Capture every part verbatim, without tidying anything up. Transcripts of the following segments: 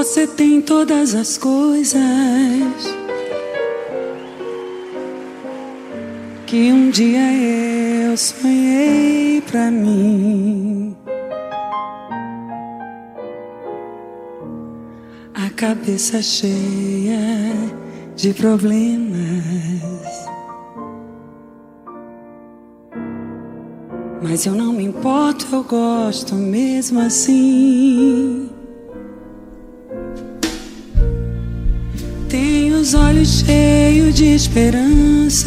Você tem todas as coisas que um dia eu sonhei pra mim. A cabeça cheia de problemas, mas eu não me importo, eu gosto mesmo assim. Tenho os olhos cheios de esperança,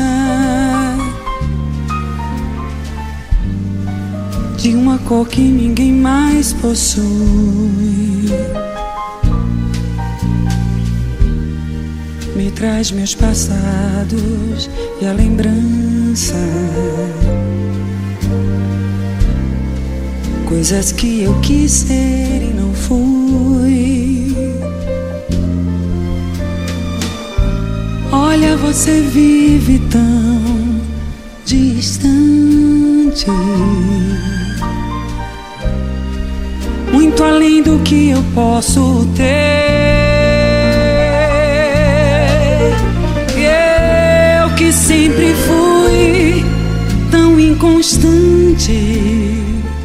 de uma cor que ninguém mais possui. Me traz meus passados e a lembrança, coisas que eu quis ser e não fui. Olha, você vive tão distante, muito além do que eu posso ter. Eu que sempre fui tão inconstante.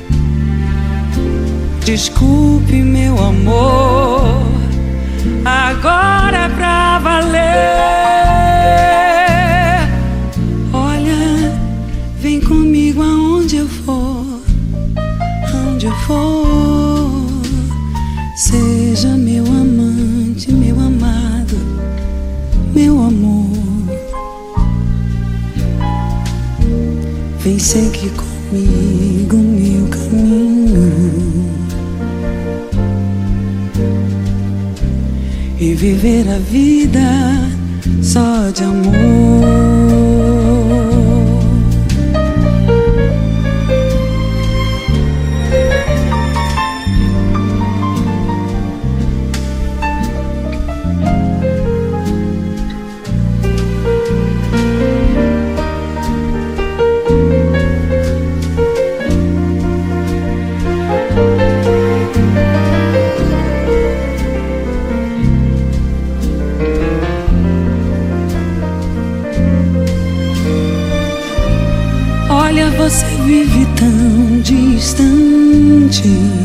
Desculpe, meu amor, agora é pra valer. Olha, vem comigo aonde eu for, aonde eu for. Seja meu amante, meu amado, meu amor. Vem seguir comigo meu caminho e viver a vida só de amor. Olha, você vive tão distante,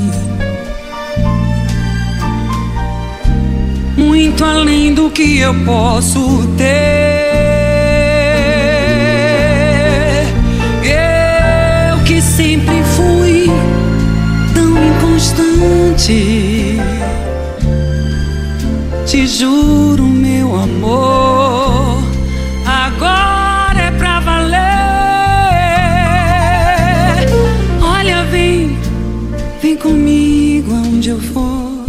muito além do que eu posso ter. Eu que sempre fui tão inconstante, te juro, meu amor, agora é pra valer. Vem comigo aonde eu for.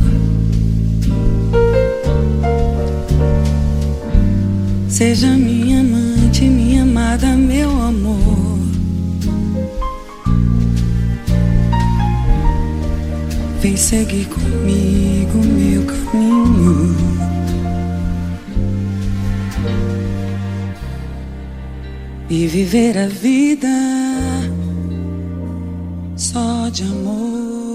Seja minha amante, minha amada, meu amor. Vem seguir comigo meu caminho e viver a vida só de amor.